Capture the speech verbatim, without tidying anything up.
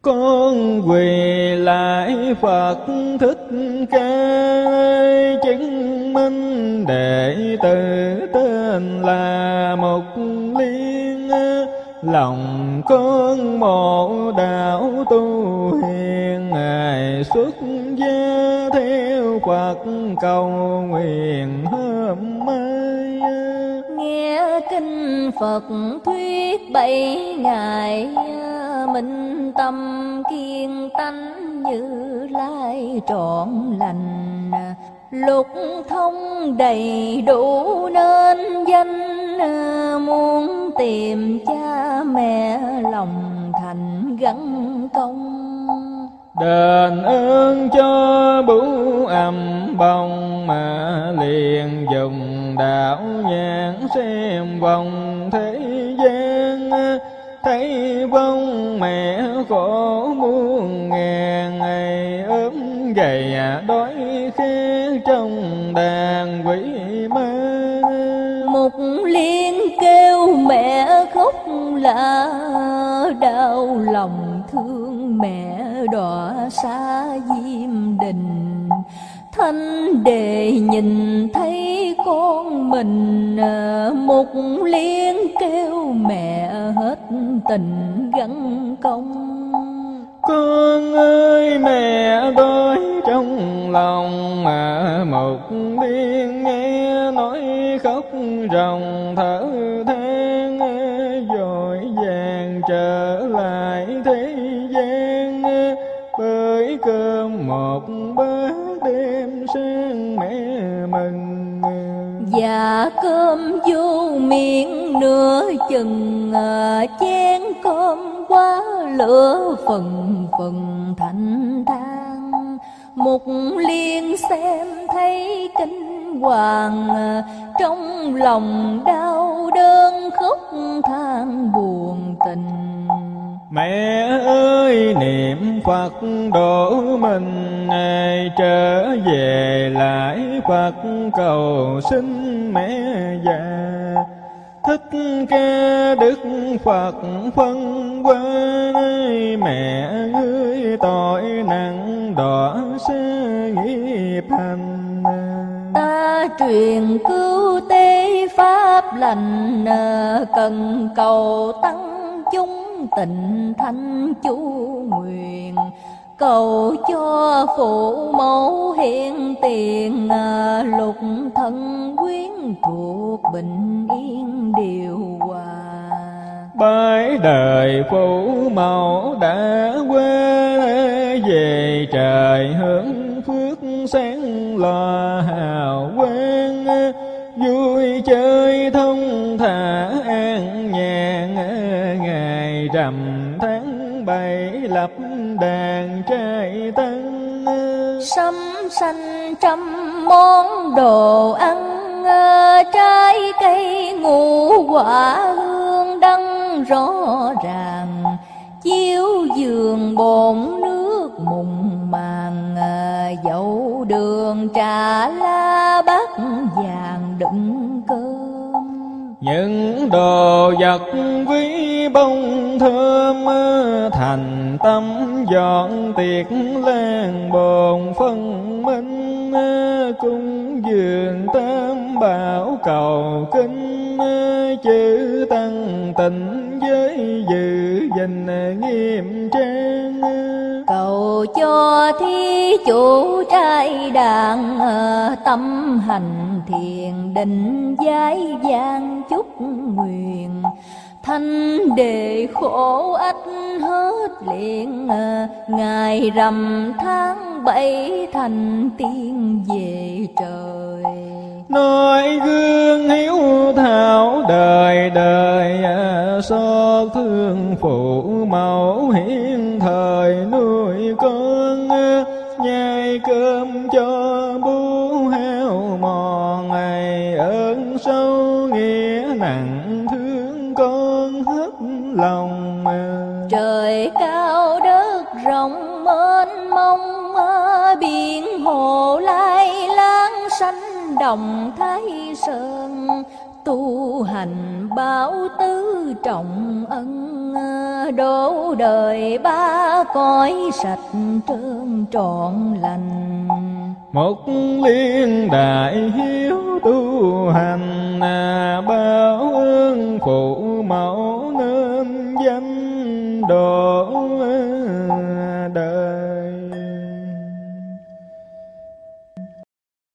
Con quỳ lại Phật Thích Ca, chứng minh đệ tử tên là Mục Liên. Lòng con mộ đạo tu hiền, Ngài xuất gia theo Phật cầu nguyện hôm mai. Nghe kinh Phật thuyết bảy ngày, minh tâm kiên tánh Như Lai trọn lành. Lục thông đầy đủ nên danh, muốn tìm cha mẹ lòng thành gắn công. Đền ơn cho bửu âm bông, mà liền dùng đạo nhãn xem vòng thế gian. Thấy vong mẹ khổ muôn ngàn, ngày ốm gầy đói khát trong đàn quỷ ma. Mục Liên kêu mẹ khóc lạ, đau lòng thương mẹ đọa xa Diêm Đình. Thanh Đề nhìn thấy con mình, Mục Liên kêu mẹ hết tình gắn công. Con ơi mẹ đói trong lòng, mà Mục Liên nghe nói khóc ròng thở than. Vội vàng trở lại thế gian, bởi cơm một bát đem sang mẹ mừng. Dạ cơm vô miệng nửa chừng, chén cơm quá lửa phần phần thành than. Mục Liên xem thấy kinh hoàng, trong lòng đau đớn khóc than buồn tình. Mẹ ơi niệm Phật độ mình, trở về lại Phật cầu xin mẹ già. Thích Ca Đức Phật phân qua, mẹ ngươi tội nặng đọa xa nghiệp hành. Ta truyền cứu tế pháp lành, cần cầu tăng chúng tịnh thanh chú nguyện. Cầu cho phụ mẫu hiện tiền, lục thân quyến thuộc bình yên điều hòa. Bái đời phụ mẫu đã qua, về trời hướng phước sáng lo hào quang. Vui chơi thông thả an nhàn, ngày rằm tháng bảy lập đàn trai tăng. Sắm xanh trăm món đồ ăn, trái cây ngũ quả hương đăng rõ ràng. Chiếu giường bồn nước mùng màng, dậu đường trà la bát vàng đựng cơm. Những đồ vật quý bông thơm, thành tâm dọn tiệc lan bồn phân minh. Cúng dường tam bảo cầu kinh, chữ tăng tịnh với giữ gìn nghiêm trang. Cầu cho thí chủ trai đàn, tâm hành thiền định giải gian chúc nguyện. Thanh Đề khổ ách hết liền, ngày rằm tháng bảy thành tiên về trời. Nói gương hiếu thảo đời đời, xót thương phụ mẫu hiến thời nuôi con. Nhai cơm cho bố hao mòn, ngày ơn sâu nghĩa nặng thương con hết lòng. Trời cao đất rộng mênh mông, biển hồ lai láng xanh đồng Thái Sơn. Tu hành bảo tứ trọng ân, đổ đời ba cõi sạch trơn trọn lành. Một liên đại hiếu tu hành, báo ơn phụ mẫu nên danh đồ